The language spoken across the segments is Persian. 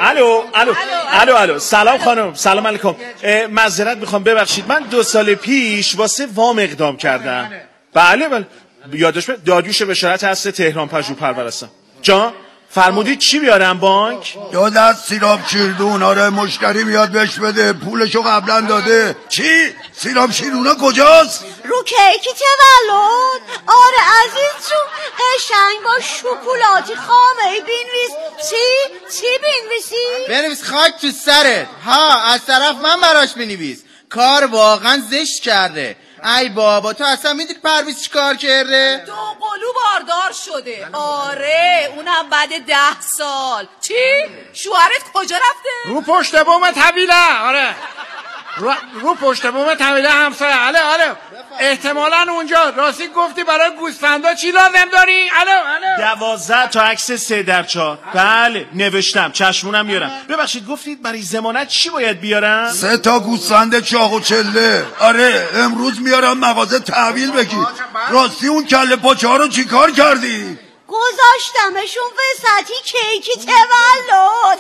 الو سلام خانم، سلام علیکم. معذرت میخوام، ببخشید من 2 سال پیش واسه وام اقدام کردم. بله یادش به داریوش بشارت هست تهران پژوهر هستم. جان فرمودید چی بیارم بانک؟ 2 دست سیراب شیردون. آره مشتری میاد بهش بده، پولشو قبلا داده. چی؟ سیراب شیردونا کجاست؟ رو کیکی تولد. آره عزیز جون، قشنگ با شکلاتی خامه بینویس. چی بینویسی؟ بنویس خاک تو سرت. ها از طرف من براش بنویس. کار واقعا زشت کرده. ای بابا تو اصلا میدونی پرویز چی کار کرده؟ 2 قلو باردار شده. آره اونم بعد 10 سال. چی؟ شوهرت کجا رفته؟ رو پشت بوم طویله. آره رو پشت بوم طویله همسایه. آره احتمالاً اونجا. راستی گفتی برای گوسفندا چی لازم داری؟ 12 تا عکس 3x4. بله نوشتم، چشمونم میارم. ببخشید گفتید برای ضمانت چی باید بیارم؟ 3 تا گوسفند چاق و چله. آره امروز میارم مغازه تحویل بگیر. راستی اون کله پاچه ها رو چی کار کردی؟ گذاشتمشون وسطی کیکی تولد.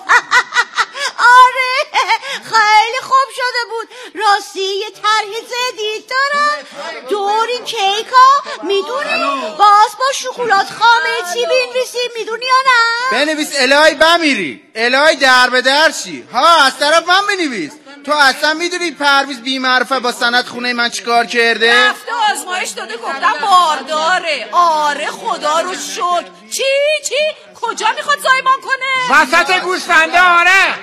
آره خیلی خوب شده بود. راستی یه طرح جدید دارم. دور این کیکا میدونی باز با شکلات خامه چی بنویسیم میدونی یا نه؟ بنویس الهی بمیری، الهی در به در شی. ها از طرف من بنویس. تو اصلا میدونی پرویز بی‌معرفه با سند خونه من چیکار کرده؟ رفته آزمایش داده گفتم بارداره. آره خدا رو شکر. چی؟ کجا میخواد زایمان کنه؟ وسط گوسفنده. آره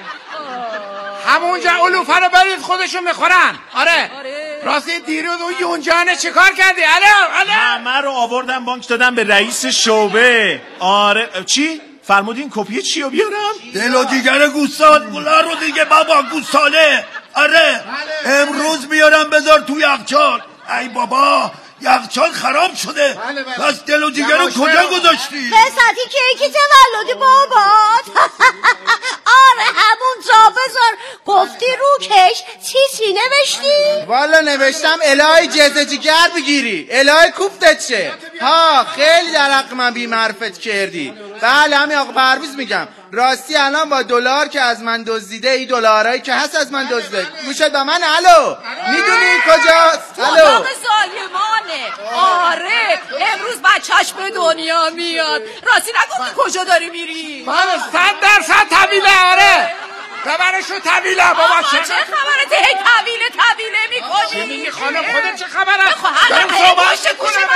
همونجا علوفه رو برید خودشون میخورن. آره راستی دیروز اون یونجانه چه کار کردی؟ همه رو آوردم بانک دادم به رئیس شعبه. آره چی؟ فرمودین کپی چی رو بیارم؟ دل و دیگر گوسال گلا رو دیگه بابا گوساله. آره امروز میارم بذار تو یخچال. ای بابا یخچال خراب شده. پس دل و دیگر رو کجا گذاشتی؟ وسطی کیکی تولد بابات. آره همونجا بذار. گفتی رو کش چی نوشتی؟ والا نوشتم الهی جزه جگر بگیری، الهی کوفتت شه. ها خیلی در حق من بی‌معرفت کردی. بله همین آقا پرویز میگم. راستی الان با دلار که از من دزدیده، این دلارایی که هست از من دزدیده گوشت با من. میدونی کجاست؟ اتاق زایمانه. آره امروز بچهش به دنیا میاد. راستی نگفتی کجا داری میری؟ بله 100% طویله. آره ببرشو طویله. بابا چه خبرته؟ هی طویله میکنی؟ چی میگی خانم؟ خودت چه خبره؟ دارم صحبت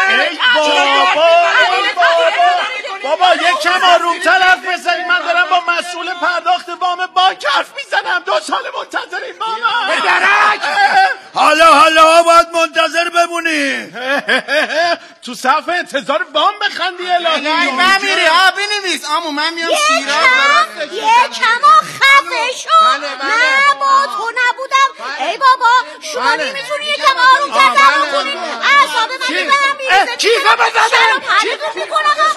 بابا یکم آرومتر حرف بزنی. من دارم با مسئول پرداخت وام بانک حرف میزنم. 2 سال منتظرین وام. به درک. حالا باید منتظر بمونی. تو صف انتظار وام بخندی. الهی بمیری. ها بنویس. آمو من میام شیراز. یکم خفه شو. نه با تو نبودم. ای بابا شما نمیتونی یکم آرومتر درمان کنی؟ اعصاب من به هم میرزه. کیفه بزنم. چرا پرتون میکنم؟